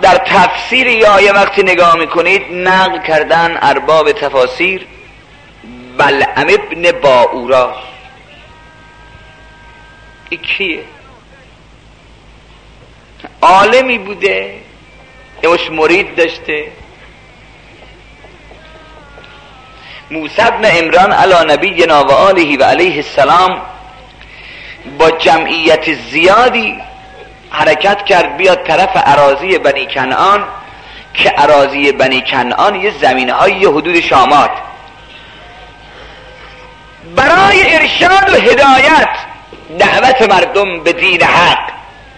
در تفسیر این آیه وقتی نگاه میکنید نقل کردن ارباب تفاسیر بلعم ابن باعورا. این کیه؟ عالمی بوده، یوش مرید داشته. موسی بن عمران علی نبینا و آله و علیه السلام با جمعیت زیادی حرکت کرد بیاد طرف اراضی بنی کنعان، که اراضی بنی کنعان یه زمینهای یه حدود شامات، برای ارشاد و هدایت دعوت مردم به دین حق.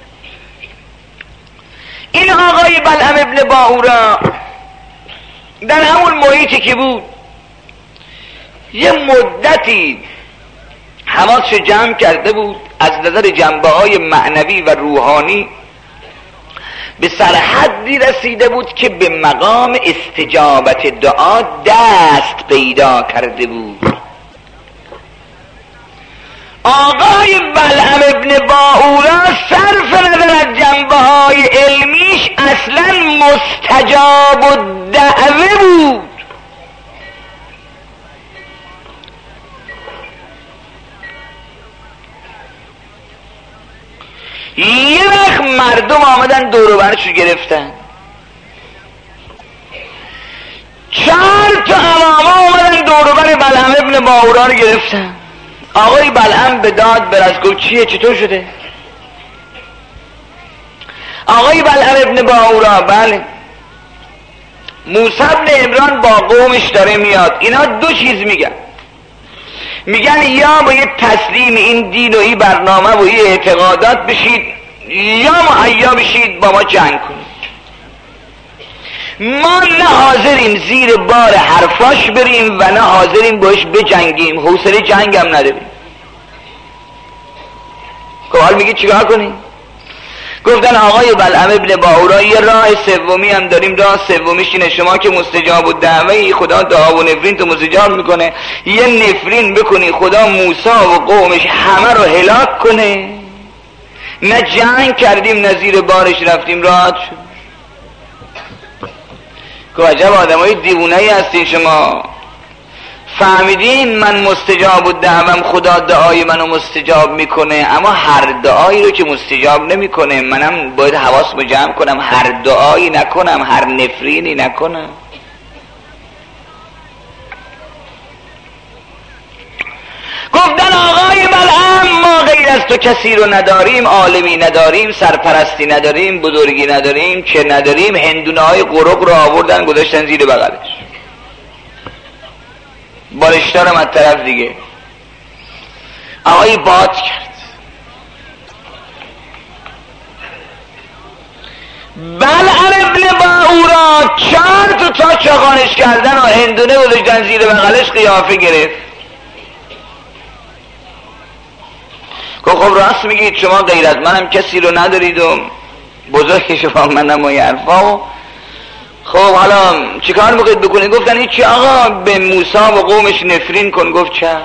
این آقای بلعم ابن باعورا در همون محیطی که بود یه مدتی حواسش جمع کرده بود، از نظر جنبه‌های معنوی و روحانی به سرحدی رسیده بود که به مقام استجابت دعا دست پیدا کرده بود. آقای بلعم ابن باعورا صرف نظر از جنبه‌های علمیش اصلا مستجاب الدعوه بود. یه وقت مردم آمدن دور و برشو گرفتن، 4 تا اماما آمدن دور و بر بلعم ابن باعورا رو گرفتن. آقای بلعم به داد برس گفت چیه، چطور شده؟ آقای بلعم ابن باعورا: بله موسی بن عمران با قومش داره میاد. اینا 2 چیز میگن یا باید تسلیم این دین و این برنامه و این اعتقادات بشید، یا مهیا بشید با ما جنگ کنید. ما نه حاضریم زیر بار حرفاش بریم و نه حاضریم باش بجنگیم، حوصله جنگ هم نداریم. حال میگی چیکار کنیم؟ گفتن آقای بلعم ابن باعورا یه راه سومی هم داریم، راه سومیش اینه شما که مستجاب الدعوه، خدا دعا و نفرین تو مستجاب میکنه، یه نفرین بکنی خدا موسی و قومش همه رو هلاک کنه. نه جنگ کردیم نه زیر بارش رفتیم، راحت شد. که عجب آدمای دیوونه‌ای هستین شما، فهمیدین من مستجاب الدعوام، خدا دعای منو مستجاب میکنه، اما هر دعایی رو که مستجاب نمیکنه منم باید حواسمو جمع کنم، هر دعایی نکنم، هر نفرینی نکنم. گفتن آقای بلعم ما غیر از تو کسی رو نداریم، عالمی نداریم، سرپرستی نداریم، بزرگی نداریم، که نداریم. هندونه های قرق رو آوردن گذاشتن زیر بغلش، بالشتارم از طرف دیگه. آقای باد کرد، بلعم ابن باعورا 4 تا چاقانش کردن و هندونه گذاشتن زیر بغلش، قیافه گرفت. خب راست میگید شما غیر از منم کسی رو ندارید و بزرگ شما منم و یه حرفا. خب حالا چیکار میخواید بکنید؟ گفتن هیچی آقا، به موسی و قومش نفرین کن. گفت چشم.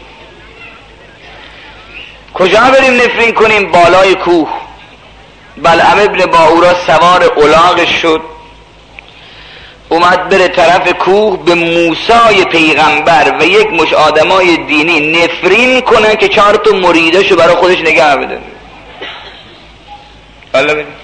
کجا بریم نفرین کنیم؟ بالای کوه. بلعم ابن باعورا سوار الاغش شد، اومد بره طرف کوه به موسی پیغمبر و یک مش آدمای دینی نفرین کنه که 4 تا مریدشو برای خودش نگه بده. حالا ببین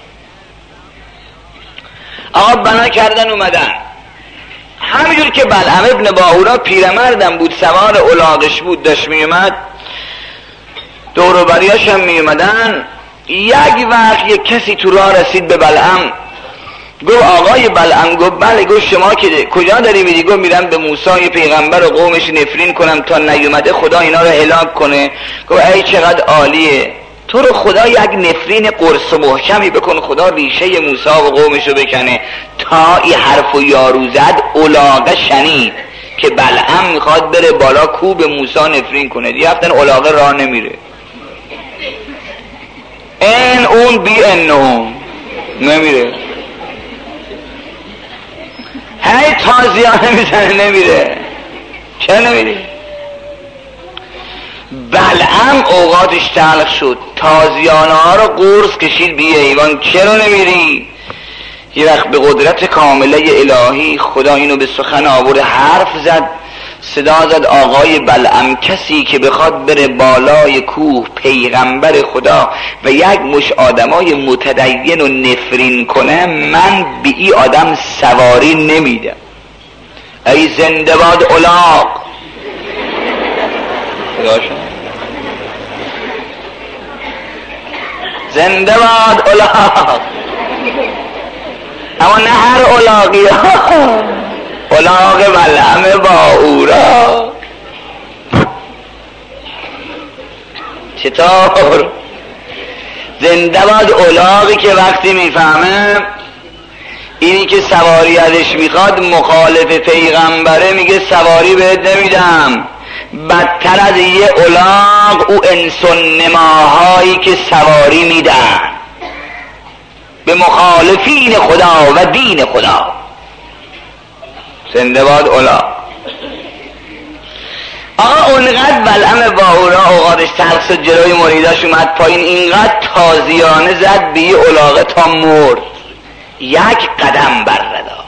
آقا بنا کردن اومدن، همینجور که بلعم ابن باعورا پیرمردم بود، سوار الاغش بود، داشت میومد، دور و بریاش هم میومدن. یک وقت یک کسی تو راه رسید به بلعم، گفت آقای بلعم. گفت بله. گفت شما که کجا داری میری؟ گفت میرم به موسی پیغمبر و قومش نفرین کنم تا نیومده خدا اینا رو هلاک کنه. گفت ای چقدر عالیه، تو رو خدا یک نفرین قرص محکمی بکن، خدا ریشه موسی و قومش رو بکنه. تا این حرف و یارو زد الاغه شنید که بلعم میخواد بره بالا کو به موسی نفرین کنه. دیگه رفتن الاغه راه نمیره، این اون بی انهم نمیره، هی تازیانه میزنه نمیره. چرا نمیری؟ بلعم اوقاتش تلخ شد، تازیانه ها رو قرص کشید بی ایوان. چرا نمیری؟ یه وقت به قدرت کامله الهی خدا اینو به سخن آورد، حرف زد، صدا زد آقای بلعم کسی که بخواد بره بالای کوه پیغمبر خدا و یک مش آدمای متدین و نفرین کنه، من به این آدم سواری نمیدم. ای زنده باد الاغ. زنده باد الاغ. اما نه هر الاغی ها، الاغ بلعم باورا. چطور؟ زنده باد الاغی که وقتی میفهمه اینی که سواری ازش میخواد مخالف پیغمبره، میگه سواری بهت نمیدم. بدتر از یه الاغ او انسان نماهایی که سواری میدن به مخالفین خدا و دین خدا. زنده باد الاغ. آقا اونقدر بلعم باورا اوقاتش ترس جلوی مریداش اومد پایین، اینقدر تازیانه زد به یه الاغه تا مرد، یک قدم بر نداشت.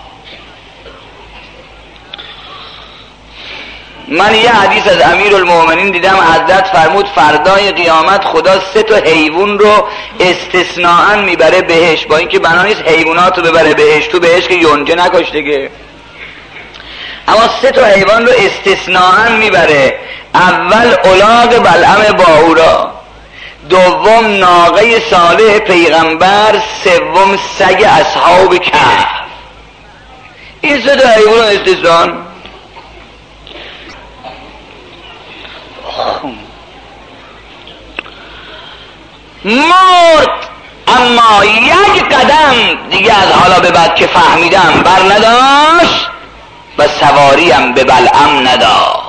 من یه حدیث از امیرالمومنین دیدم، حضرت فرمود فردای قیامت خدا 3 حیوان رو استثناءً میبره بهشت، با اینکه بنا نیست حیوانات رو ببره بهشت، تو بهشت که یونجه نکش دیگه، اما 3 حیوان رو استثناءً میبره. اول الاغ بلعم باورا، دوم ناقه صالح پیغمبر، سوم سگ اصحاب کهف. این 3 حیوان رو استثناء مرد، اما یک قدم دیگه از حالا به بعد که فهمیدم بر نداشت و سواریم به بلعم نداشت.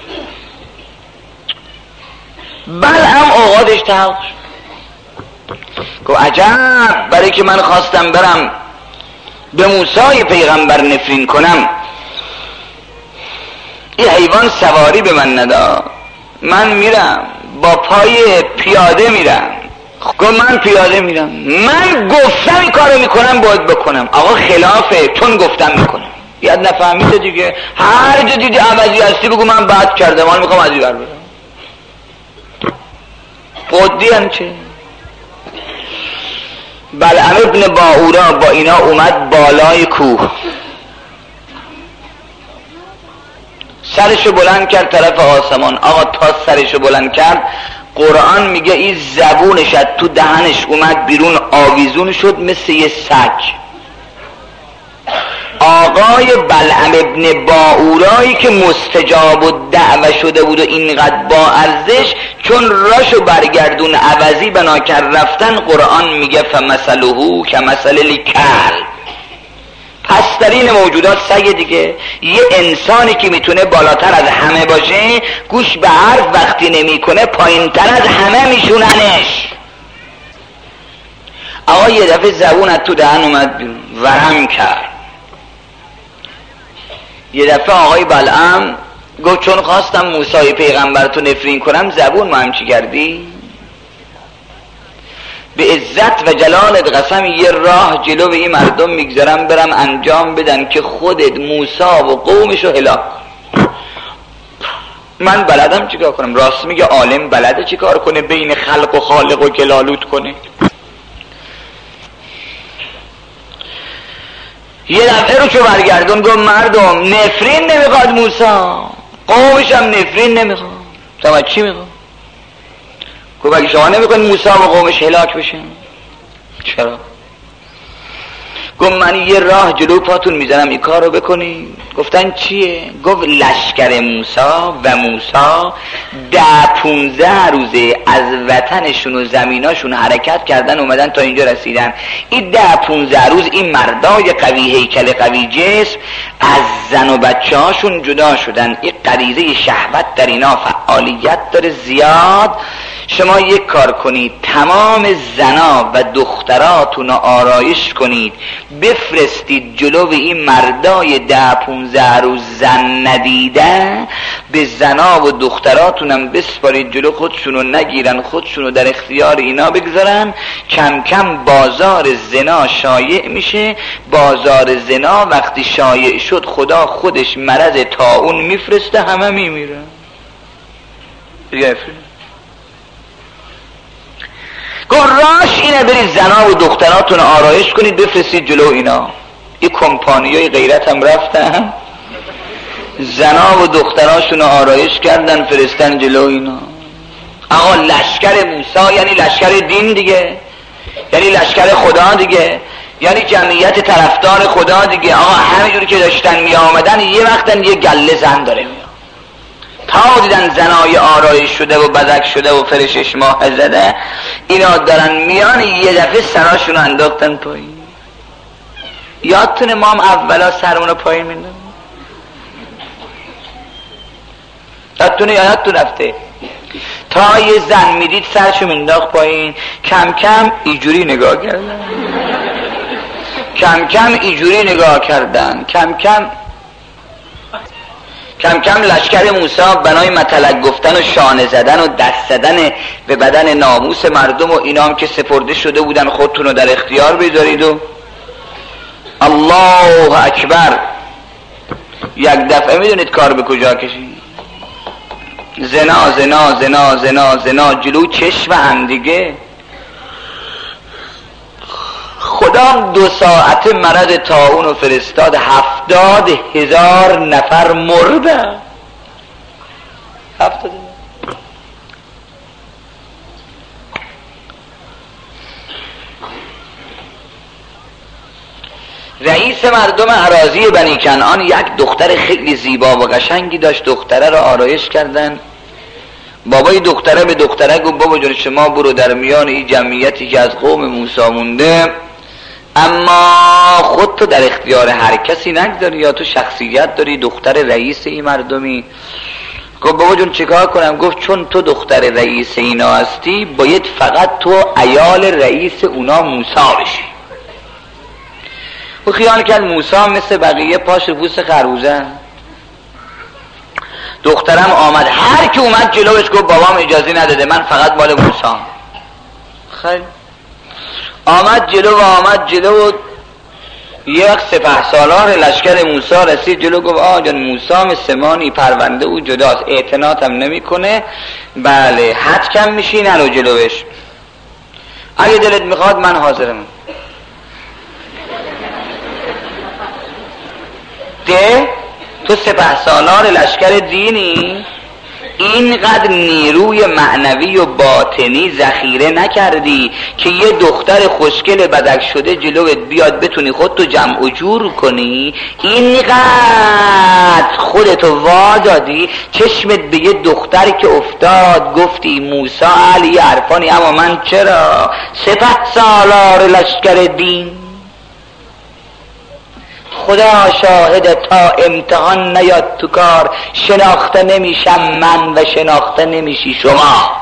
بلعم اوقاتش تلخ گفت عجب، برای که من خواستم برم به موسی پیغمبر نفرین کنم، این حیوان سواری به من نداد، من میرم با پای پیاده میرم. گفت من پیاده میرم، من گفتم این کارو میکنم باید بکنم. آقا خلافه، چون گفتم میکنم. یاد نفهمیده دیگه، هر جا دیدی عوضی هستی بگو من بد کردم، حالا میخوام از این بر برم. قدی هم چه؟ بلعم ابن باورا با اینا اومد بالای کوه، سرشو بلند کرد طرف آسمان. آقا تا سرشو بلند کرد، قرآن میگه این زبونش از تو دهنش اومد بیرون، آویزون شد مثل یه سگ. آقای بلعم ابن باورایی که مستجاب و دعوه شده بود و اینقدر با ارزش، چون راشو برگردون عوضی بنا کرد رفتن، قرآن میگه فمثله کمثل الکلب. پسترین موجودات سگ دیگه. یه انسانی که میتونه بالاتر از همه باشه، گوش به حرف وقتی نمیکنه پایینتر از همه میشوننش. آقا یه دفعه زبون از تو دهن اومد بیرون، ورم کرد. یه دفعه آقای بلعم گفت چون خواستم موسی پیغمبر تو نفرین کنم، زبون ما هم چی کردی؟ به عزت و جلالت قسم یه راه جلو به این مردم میگذارم برم انجام بدن که خودت موسی و قومشو هلاک. من بلدم چیکار کنم؟ راست میگه عالم بلده چیکار کنه بین خلق و خالق و گلالود کنه. یه دفعه رو چو برگردون گفت مردم نفرین نمیخواد موسی، قومش هم نفرین نمیخواد، تو چی میخواد؟ گفت اگه شما نمیخواد موسی و قومش هلاک بشن چرا؟ گفت من یه راه جلو پاتون میزنم این کار رو بکنی. گفتن چیه؟ گفت لشکر موسی و موسی 10-15 روزه از وطنشون و زمیناشون حرکت کردن اومدن تا اینجا رسیدن. این 10-15 روز این مردای قوی هیکل قوی جسم از زن و بچه هاشون جدا شدن. این غریزه شهوت در اینا فعالیت داره زیاد، شما یک کار کنید، تمام زنا و دختراتون رو آرایش کنید، بفرستید جلو این مردای 10-15 روز زن ندیده، به زنا و دختراتونم بسپارید جلو، خودشونو نگیرن، خودشونو در اختیار اینا بگذارن. کم کم بازار زنا شایع میشه. بازار زنا وقتی شایع شد خدا خودش مرض طاعون میفرسته، همه میمیرن. گراش اینه برید زنا و دختراتون آرایش کنید بفرستید جلو اینا. این کمپانیای غیرت هم رفتن زنا و دختراشون آرایش کردن فرستن جلو اینا. آقا لشکر موسی یعنی لشکر دین دیگه، یعنی لشکر خدا دیگه، یعنی جمعیت طرفدار خدا دیگه. آقا همینجوری که داشتن می آمدن یه وقتن یه گله زن داره میاد، تا دیدن زنای آرایش شده و بدک شده و فرشش ماه زده، اینا دارن میان، یه دفعه سراشون انداختن پایین. یادتونه ما هم اولا سرمون رو پایین میندن؟ یادتون رفته تا یه زن میدید سرشو مینداخت پایین، کم کم اینجوری نگاه کردن، کم کم اینجوری نگاه کردن، کم کم لشکر موسی بنای مطلق گفتن و شانه زدن و دست زدن به بدن ناموس مردم و اینام که سپرده شده بودن خودتون رو در اختیار بذارید و الله اکبر. یک دفعه میدونید کار به کجا کشید؟ زنا زنا زنا زنا زنا جلو چشم هم دیگه. خدا 2 ساعت مرض طاعون و فرستاد، 70,000 نفر مرده. 70,000. رئیس مردم اراضی بنی کنعان یک دختر خیلی زیبا و قشنگی داشت، دختره را آرایش کردن. بابای دختره به دختره گفت بابا جان شما برو در میان این جمعیتی که از قوم موسی مونده، اما خود تو در اختیار هر کسی نگذاری، یا تو شخصیت داری، دختر رئیس این مردمی. گفت بابا جون چیکار کنم؟ گفت چون تو دختر رئیس اینا هستی باید فقط تو عیال رئیس اونا موسی بشی. و خیال کرد موسی مثل بقیه پاش رو پوست خربوزه. دخترم آمد، هر کی اومد جلوش گفت بابام اجازه نداده، من فقط مال موسی. خیلی آمد جلو و یک سپهسالار لشکر موسی رسید جلو، گفت آقا جان موسی مثل مانی پرونده او جداست، اعتنات هم نمی کنه، بله حد کم میشی نرو جلوش، اگه دلت میخواد من حاضرم. ده تو سپهسالار لشکر دینی، اینقدر نیروی معنوی و باطنی ذخیره نکردی که یه دختر خوشگل بدک شده جلوت بیاد بتونی خودتو جمع و جور کنی؟ اینقدر خودتو وادادی چشمت به یه دختر که افتاد گفتی موسی علی عرفانی، اما من چرا سپهسالار لشکر دین؟ خدا شاهد تا امتحان نیاد تو کار، شناخته نمیشم من و شناخته نمیشی شما.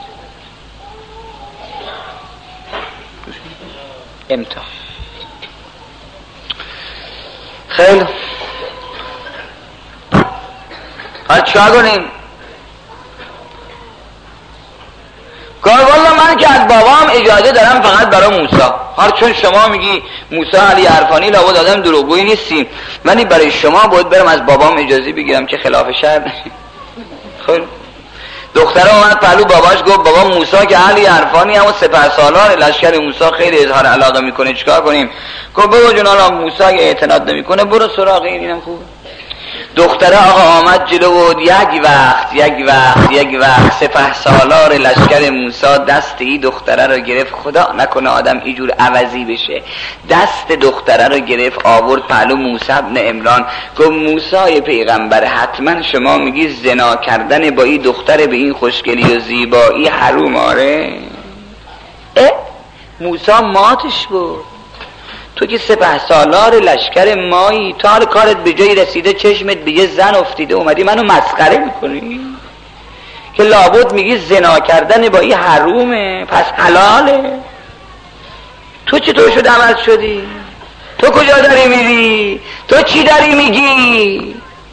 امتحان. خیلی حالا چه کنیم؟ گفت والا من که از بابام اجازه دارم فقط برای موسی. هر چون شما میگی موسی علی عرفانی لابد آدم دروغگویی نیستیم، ولی برای شما باید برم از بابام اجازه بگیرم که خلاف شرع نشیم. خب دختره اومد پهلو باباش گفت بابا موسی که علی عرفانی همون سپهسالار لشکر موسی خیلی اظهار علاقه میکنه، چیکار کنیم؟ گفت بابا جون حالا موسی اگه اعتناد نمیکنه برو سراغ اینم خوبه. دختره آقا آمد جلو و یک وقت سپهسالار لشکر موسی دست این دختره رو گرفت، خدا نکنه آدم اینجور عوضی بشه، دست دختره رو گرفت آورد پهلو موسی ابن عمران، گفت موسی پیغمبر حتما شما میگی زنا کردن با این دختر به این خوشگلی و زیبایی حروم؟ آره. موسی ماتش بود، تو که سپهسالار لشکر مایی، تا حال کارت به جایی رسیده چشمت به یه زن افتیده اومدی منو مسخره میکنی؟ که لابد میگی زنا کردن با این حرومه، پس حلاله. تو چطور شد عوض شدی؟ تو کجا داری میری؟ تو چی داری میگی؟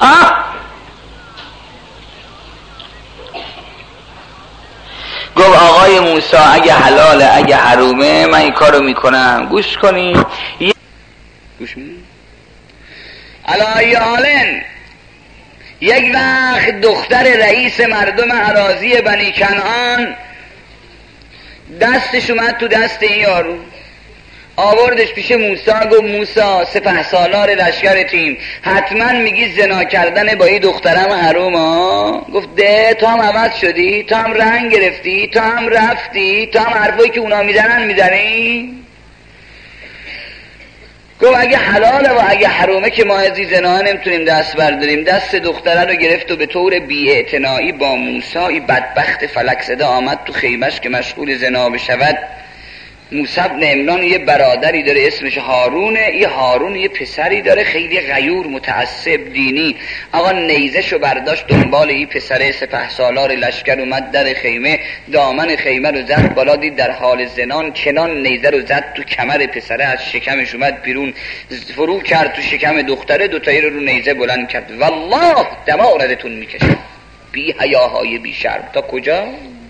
گفت آقای موسی اگه حلاله اگه حرومه من این کارو میکنم. گوش کنی؟ گوش میدی؟ علای حالن یک وقت دختر رئیس مردم اراضی بنی کنعان دستش اومد تو دست این یارو، آوردش پیش موسی، گفت موسی سپهسالار لشکرتیم، حتما میگی زنا کردن با این دخترم حروم ها؟ گفت ده، تو هم عوض شدی؟ تو هم رنگ گرفتی؟ تو هم رفتی؟ تو هم حرفایی که اونا میزنن میزنی؟ گفت اگه حلاله و اگه حرومه که ما از این زنا نمیتونیم دست برداریم. دست دختره رو گرفت و به طور بی‌اعتنایی با موسی، این بدبخت فلک زده آمد تو خیمش که مشغول زنا بشود. موسی بن عمران یه برادری داره اسمش هارونه، یه هارون یه پسری داره خیلی غیور متعصب دینی. آقا نیزشو برداشت دنبال این پسر سپهسالار لشکر، اومد در خیمه، دامن خیمه رو زد بالا، دید در حال زنان، کنان نیزه رو زد تو کمر پسره، از شکمش اومد بیرون، فرو کرد تو شکم دختره، دوتایی رو نیزه بلند کرد. والله دماغتون میکشه، بی حیاهای بی شرم تا کجا؟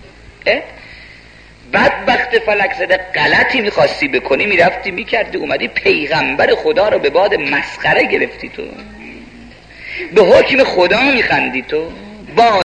بدبخت فلک زده، غلطی میخواستی بکنی میرفتی میکردی، اومدی پیغمبر خدا رو به باد مسخره گرفتی، تو به حکم خدا میخندی، تو با